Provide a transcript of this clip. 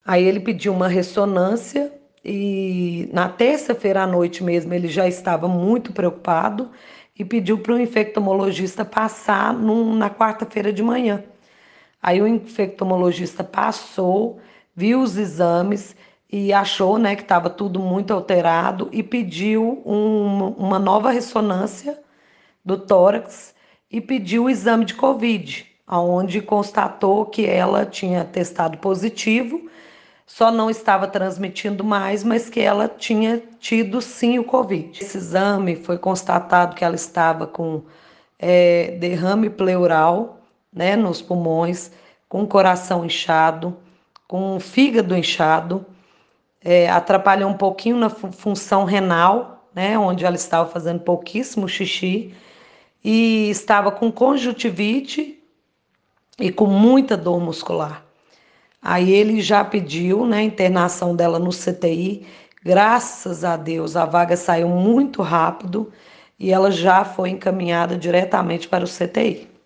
Aí ele pediu uma ressonância e na terça-feira à noite mesmo ele já estava muito preocupado e pediu para o infectomologista passar na quarta-feira de manhã. Aí o infectomologista passou, viu os exames e achou, né, que estava tudo muito alterado e pediu uma nova ressonância do tórax e pediu o exame de Covid, onde constatou que ela tinha testado positivo, só não estava transmitindo mais, mas que ela tinha tido sim o Covid. Esse exame foi constatado que ela estava com derrame pleural, né, nos pulmões, com o coração inchado, com o fígado inchado, atrapalhou um pouquinho na função renal, né, onde ela estava fazendo pouquíssimo xixi, e estava com conjuntivite e com muita dor muscular. Aí ele já pediu, né, a internação dela no CTI. Graças a Deus, a vaga saiu muito rápido e ela já foi encaminhada diretamente para o CTI.